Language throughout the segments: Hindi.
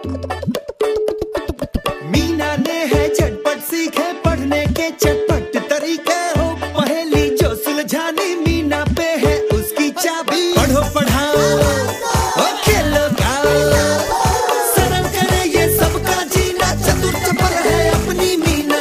मीना ने है झटपट सीखे पढ़ने के चटपट तरीके हो, पहेली जो सुलझानी मीना पे है उसकी चाबी। पढ़ो पढ़ाओ और खेलो गाओ, सरल करे ये सबका जीना, चतुर चपल है अपनी मीना।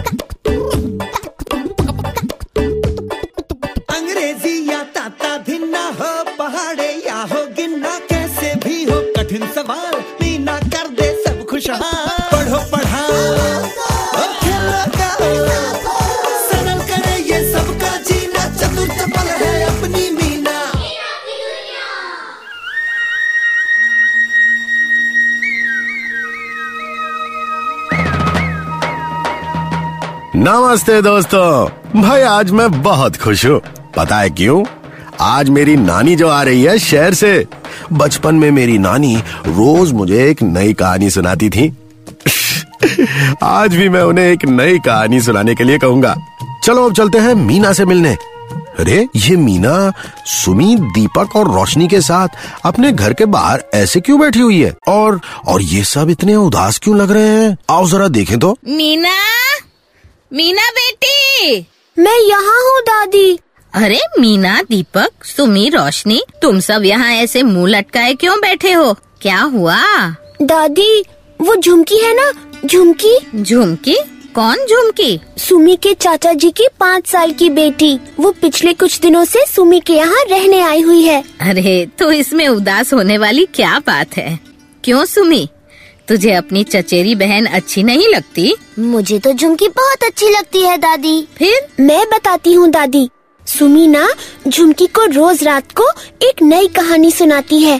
अंग्रेजी या ताता धिन्ना हो, पहाड़े या हो गिनना, कैसे भी हो कठिन सवाल मीना कर दे सब खुशहाल। पढ़ो पढ़ाओ और खेलो गाओ, सरल करे ये सबका जीना, चतुर चपल है अपनी मीना। नमस्ते दोस्तों। भाई आज मैं बहुत खुश हूँ। पता है क्यों? आज मेरी नानी जो आ रही है शहर से। बचपन में मेरी नानी रोज मुझे एक नई कहानी सुनाती थी। आज भी मैं उन्हें एक नई कहानी सुनाने के लिए कहूंगा। चलो अब चलते हैं मीना से मिलने। अरे ये मीना सुमी, दीपक और रोशनी के साथ अपने घर के बाहर ऐसे क्यों बैठी हुई है? और ये सब इतने उदास क्यों लग रहे हैं? आओ जरा देखें तो। मीना, मीना बेटी। मैं यहाँ हूँ दादी। अरे मीना, दीपक, सुमी, रोशनी, तुम सब यहाँ ऐसे मुंह लटकाए क्यों बैठे हो? क्या हुआ? दादी वो झुमकी है ना, झुमकी। झुमकी? कौन झुमकी? सुमी के चाचा जी की 5 साल की बेटी। वो पिछले कुछ दिनों से सुमी के यहाँ रहने आई हुई है। अरे तो इसमें उदास होने वाली क्या बात है? क्यों सुमी, तुझे अपनी चचेरी बहन अच्छी नहीं लगती? मुझे तो झुमकी बहुत अच्छी लगती है दादी। फिर? मैं बताती हूँ दादी। सुमी ना झुमकी को रोज रात को एक नई कहानी सुनाती है।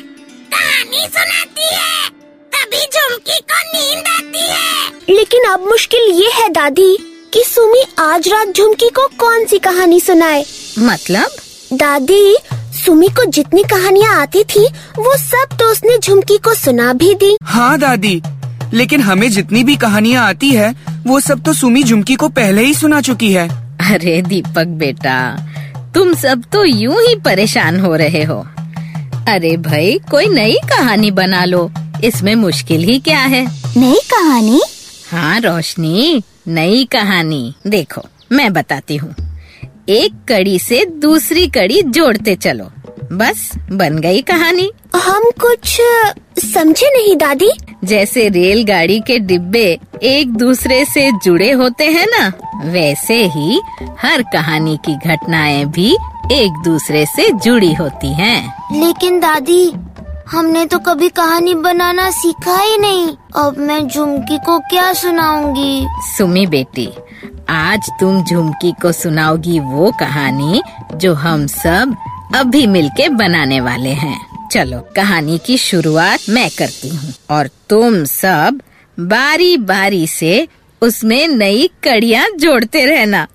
कहानी सुनाती है, तभी झुमकी को नींद आती है। लेकिन अब मुश्किल ये है दादी कि सुमी आज रात झुमकी को कौन सी कहानी सुनाए। मतलब? दादी सुमी को जितनी कहानियाँ आती थी वो सब तो उसने झुमकी को सुना भी दी। हाँ दादी, लेकिन हमें जितनी भी कहानियाँ आती है वो सब तो सुमी झुमकी को पहले ही सुना चुकी है। अरे दीपक बेटा, तुम सब तो यूं ही परेशान हो रहे हो। अरे भाई कोई नई कहानी बना लो, इसमें मुश्किल ही क्या है? नई कहानी? हाँ रोशनी, नई कहानी। देखो मैं बताती हूँ। एक कड़ी से दूसरी कड़ी जोड़ते चलो, बस बन गई कहानी। हम कुछ समझे नहीं दादी। जैसे रेलगाड़ी के डिब्बे एक दूसरे से जुड़े होते हैं ना, वैसे ही हर कहानी की घटनाएं भी एक दूसरे से जुड़ी होती हैं। लेकिन दादी हमने तो कभी कहानी बनाना सीखा ही नहीं। अब मैं झुमकी को क्या सुनाऊंगी? सुमी बेटी, आज तुम झुमकी को सुनाओगी वो कहानी जो हम सब अभी मिलके बनाने वाले हैं। चलो कहानी की शुरुआत मैं करती हूँ और तुम सब बारी बारी से उसमें नई कड़ियाँ जोड़ते रहना।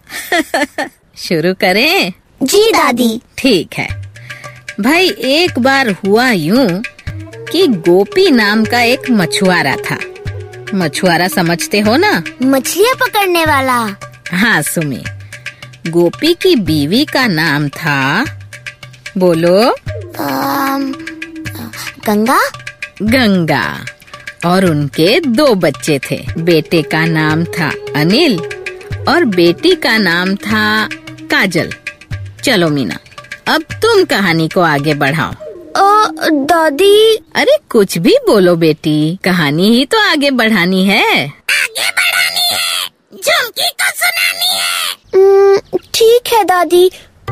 शुरू करें? जी दादी। ठीक है भाई। एक बार हुआ यूं कि गोपी नाम का एक मछुआरा था। मछुआरा समझते हो ना? मछलियाँ पकड़ने वाला। हाँ सुमी। गोपी की बीवी का नाम था, बोलो। गंगा। गंगा। और उनके 2 बच्चे थे। बेटे का नाम था अनिल और बेटी का नाम था काजल। चलो मीना, अब तुम कहानी को आगे बढ़ाओ। दादी। अरे कुछ भी बोलो बेटी, कहानी ही तो आगे बढ़ानी है। आगे बढ़ानी है, झुमकी को सुनानी है। ठीक है दादी।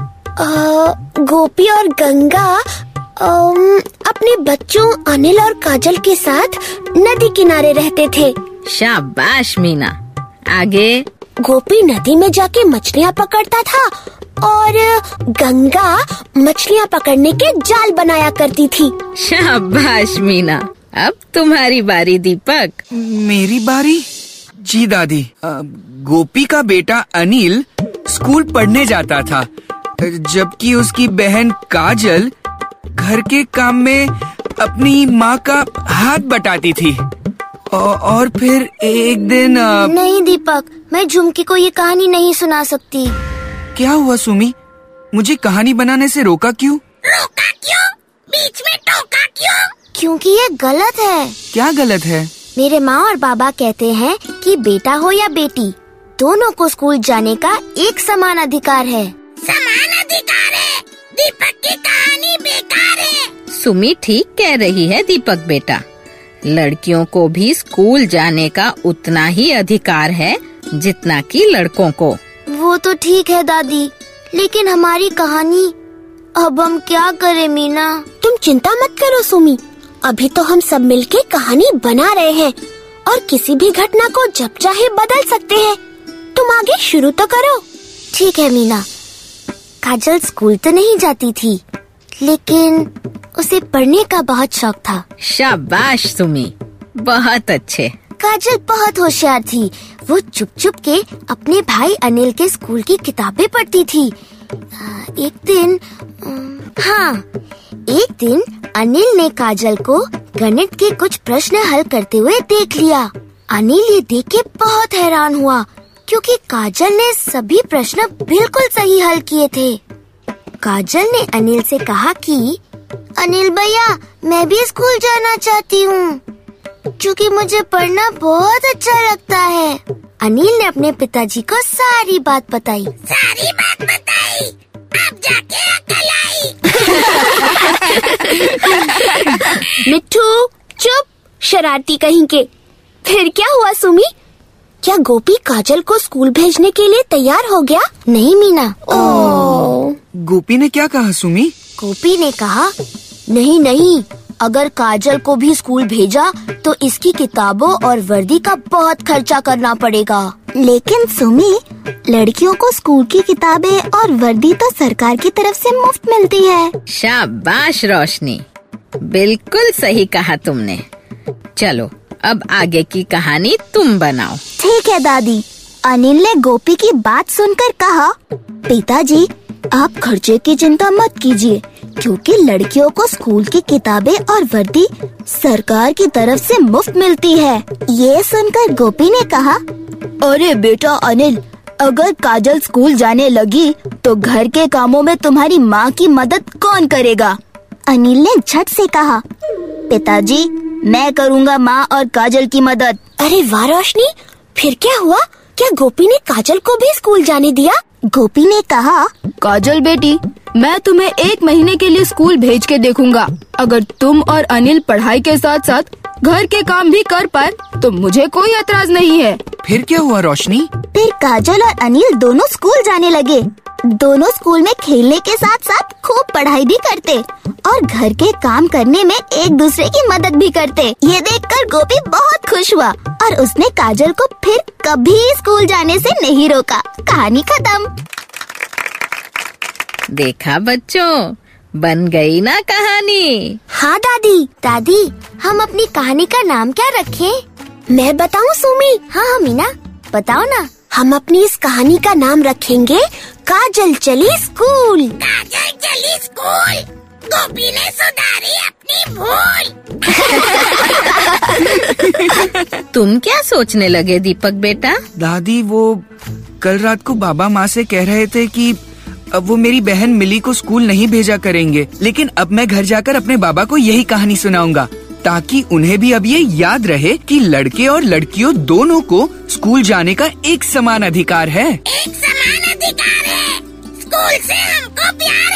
गोपी और गंगा अपने बच्चों अनिल और काजल के साथ नदी किनारे रहते थे। शाबाश मीना, आगे। गोपी नदी में जाके मछलियाँ पकड़ता था और गंगा मछलियाँ पकड़ने के जाल बनाया करती थी। शाबाश मीना, अब तुम्हारी बारी दीपक। मेरी बारी? जी दादी। गोपी का बेटा अनिल स्कूल पढ़ने जाता था, जबकि उसकी बहन काजल घर के काम में अपनी माँ का हाथ बटाती थी। और फिर एक दिन नहीं दीपक, मैं झुमकी को ये कहानी नहीं सुना सकती। क्या हुआ सुमी? मुझे कहानी बनाने से रोका क्यों? रोका क्यों? बीच में टोका क्यों? क्योंकि ये गलत है। क्या गलत है? मेरे माँ और बाबा कहते हैं कि बेटा हो या बेटी, दोनों को स्कूल जाने का एक समान अधिकार है। समान अधिकार है? दीपक की कहानी बेकार है। सुमी ठीक कह रही है दीपक बेटा, लड़कियों को भी स्कूल जाने का उतना ही अधिकार है जितना कि लड़कों को। वो तो ठीक है दादी, लेकिन हमारी कहानी, अब हम क्या करें मीना? तुम चिंता मत करो सुमी, अभी तो हम सब मिलके कहानी बना रहे हैं और किसी भी घटना को जब चाहे बदल सकते हैं। तुम आगे शुरू तो करो। ठीक है मीना। काजल स्कूल तो नहीं जाती थी, लेकिन उसे पढ़ने का बहुत शौक था। शाबाश सुमी, बहुत अच्छे। काजल बहुत होशियार थी। वो चुप चुप के अपने भाई अनिल के स्कूल की किताबें पढ़ती थी। एक दिन अनिल ने काजल को गणित के कुछ प्रश्न हल करते हुए देख लिया। अनिल ये देख के बहुत हैरान हुआ, क्योंकि काजल ने सभी प्रश्न बिल्कुल सही हल किए थे। काजल ने अनिल से कहा कि अनिल भैया, मैं भी स्कूल जाना चाहती हूँ, क्योंकि मुझे पढ़ना बहुत अच्छा लगता है। अनिल ने अपने पिताजी को सारी बात बताई। सारी बात बताई, अब जाके अकल आई। मिट्ठू चुप, शरारती कहीं के। फिर क्या हुआ सुमी? क्या गोपी काजल को स्कूल भेजने के लिए तैयार हो गया? नहीं मीना। गोपी ने क्या कहा सुमी? गोपी ने कहा, नहीं, अगर काजल को भी स्कूल भेजा तो इसकी किताबों और वर्दी का बहुत खर्चा करना पड़ेगा। लेकिन सुमी, लड़कियों को स्कूल की किताबें और वर्दी तो सरकार की तरफ से मुफ्त मिलती है। शाबाश रोशनी, बिल्कुल सही कहा तुमने। चलो अब आगे की कहानी तुम बनाओ। ठीक है दादी। अनिल ने गोपी की बात सुनकर कहा, पिताजी, आप खर्चे की चिंता मत कीजिए, क्योंकि लड़कियों को स्कूल की किताबें और वर्दी सरकार की तरफ से मुफ्त मिलती है। ये सुनकर गोपी ने कहा, अरे बेटा अनिल, अगर काजल स्कूल जाने लगी तो घर के कामों में तुम्हारी माँ की मदद कौन करेगा? अनिल ने झट से कहा, पिताजी, मैं करूँगा माँ और काजल की मदद। अरे वाह रोशनी, फिर क्या हुआ? क्या गोपी ने काजल को भी स्कूल जाने दिया? गोपी ने कहा, काजल बेटी, मैं तुम्हें 1 महीने के लिए स्कूल भेज के देखूंगा। अगर तुम और अनिल पढ़ाई के साथ साथ घर के काम भी कर पाए तो मुझे कोई एतराज नहीं है। फिर क्या हुआ रोशनी? फिर काजल और अनिल दोनों स्कूल जाने लगे। दोनों स्कूल में खेलने के साथ साथ खूब पढ़ाई भी करते और घर के काम करने में एक दूसरे की मदद भी करते। ये देखकर गोपी बहुत खुश हुआ और उसने काजल को फिर कभी स्कूल जाने से नहीं रोका। कहानी खत्म। देखा बच्चों, बन गई ना कहानी। हाँ दादी, हम अपनी कहानी का नाम क्या रखें? मैं बताऊं सुमी? हाँ मीना, बताओ ना। हम अपनी इस कहानी का नाम रखेंगे काजल चली स्कूल। काजल चली स्कूल, गोपी ने सुधारी अपनी भूल। तुम क्या सोचने लगे दीपक बेटा? दादी, वो कल रात को बाबा माँ से कह रहे थे कि अब वो मेरी बहन मिली को स्कूल नहीं भेजा करेंगे, लेकिन अब मैं घर जाकर अपने बाबा को यही कहानी सुनाऊंगा, ताकि उन्हें भी अब ये याद रहे कि लड़के और लड़कियों दोनों को स्कूल जाने का एक समान अधिकार है। एक समान अधिकार है, स्कूल से हमको प्यार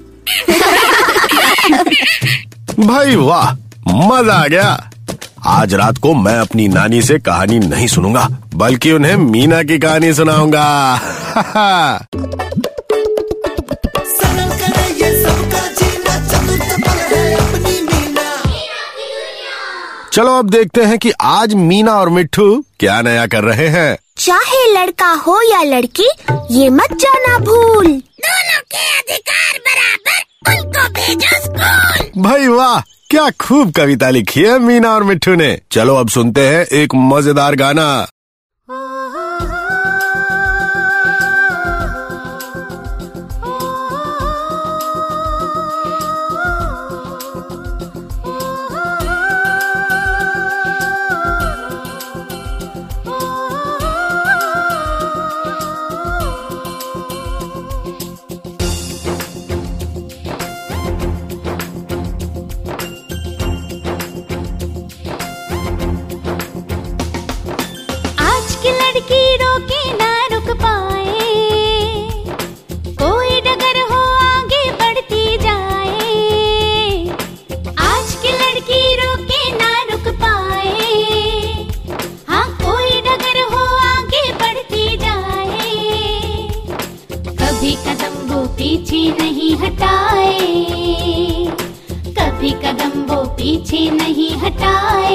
है। भाई वाह, मजा आ गया। आज रात को मैं अपनी नानी से कहानी नहीं सुनूंगा, बल्कि उन्हें मीना की कहानी सुनाऊंगा। सरल करे ये सबका जीना, चतुर चपल है अपनी मीना। चलो अब देखते हैं कि आज मीना और मिट्ठू क्या नया कर रहे हैं। चाहे लड़का हो या लड़की, ये मत जाना भूल, दोनों के अधिकार बराबर, उनको भेजो स्कूल। भाई वाह, क्या खूब कविता लिखी है मीना और मिट्ठू ने। चलो अब सुनते हैं एक मजेदार गाना। पीछे नहीं हटाए।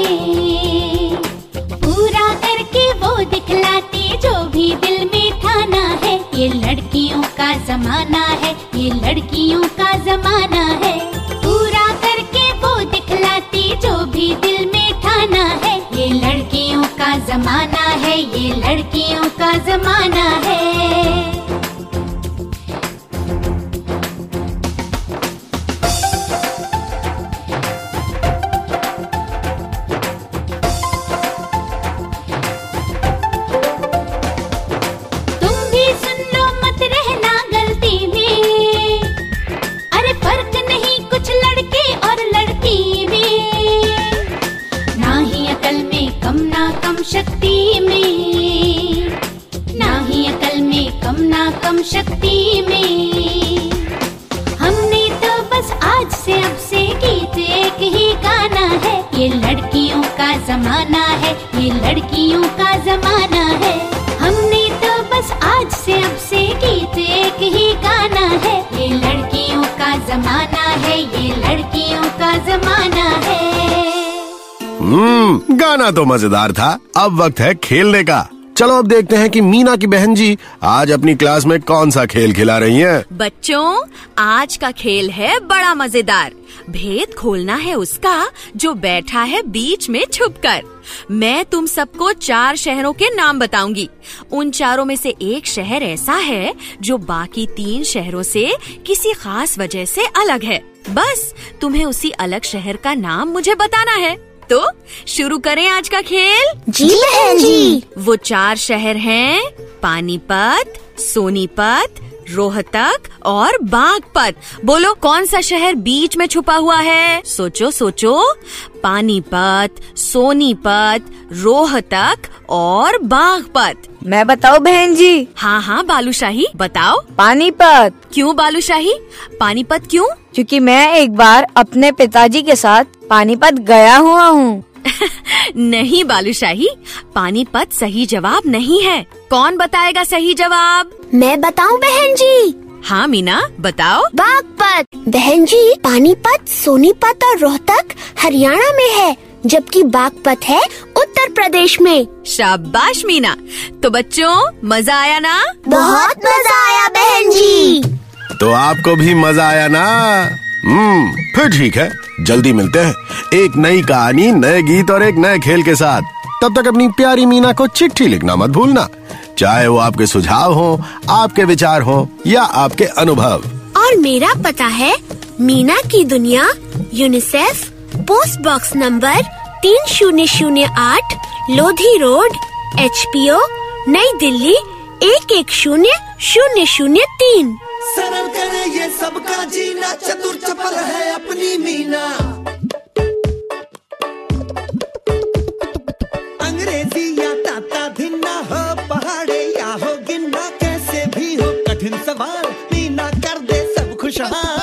पूरा करके वो दिखलाती जो भी दिल में ठाना है। ये लड़कियों का जमाना है, ये लड़कियों का जमाना है। पूरा करके वो दिखलाती जो भी दिल में ठाना है। ये लड़कियों का जमाना है, ये लड़कियों का जमाना है। शक्ति में, ना ही अकल में कम ना कम शक्ति में। हमने तो बस आज से अब से गीत एक ही गाना है। ये लड़कियों का जमाना है, ये लड़कियों का जमाना है। हमने तो बस आज से अब से गीत एक ही गाना है। ये लड़कियों का जमाना है, ये लड़कियों का जमाना है। गाना तो मजेदार था। अब वक्त है खेलने का। चलो अब देखते हैं कि मीना की बहन जी आज अपनी क्लास में कौन सा खेल खिला रही हैं। बच्चों, आज का खेल है बड़ा मजेदार। भेद खोलना है उसका जो बैठा है बीच में छुपकर। मैं तुम सबको 4 शहरों के नाम बताऊंगी। उन चारों में से एक शहर ऐसा है जो बाकी 3 शहरों से किसी खास वजह से अलग है। बस तुम्हें उसी अलग शहर का नाम मुझे बताना है। तो शुरू करें आज का खेल। जी बहन जी। वो 4 शहर हैं पानीपत, सोनीपत, रोहतक और बागपत। बोलो कौन सा शहर बीच में छुपा हुआ है? सोचो सोचो। पानीपत, सोनीपत, रोहतक और बागपत। मैं बताऊं बहन जी? हाँ हाँ बालूशाही बताओ। पानीपत। क्यों बालूशाही? पानीपत क्यों? क्योंकि मैं एक बार अपने पिताजी के साथ पानीपत गया हुआ हूँ। नहीं बालूशाही, पानीपत सही जवाब नहीं है। कौन बताएगा सही जवाब? मैं बताऊं बहन जी? हाँ मीना बताओ। बागपत। बहन जी, पानीपत, सोनीपत और रोहतक हरियाणा में है, जबकि बागपत है उत्तर प्रदेश में। शाबाश मीना। तो बच्चों मजा आया ना? बहुत मजा आया बहन जी। तो आपको भी मजा आया ना? फिर ठीक है, जल्दी मिलते हैं एक नई कहानी, नए गीत और एक नए खेल के साथ। तब तक अपनी प्यारी मीना को चिट्ठी लिखना मत भूलना, चाहे वो आपके सुझाव हो, आपके विचार हो या आपके अनुभव। और मेरा पता है मीना की दुनिया, UNICEF, post box number 3008, Lodhi road, HPO, Nai Delhi 110003। सरल करे ये सबका जीना, चतुर चपल है अपनी मीना। अंग्रेजी या ताता धिन्ना हो, पहाड़े या हो गिन्ना, कैसे भी हो कठिन सवाल मीना कर दे सब खुशहाल।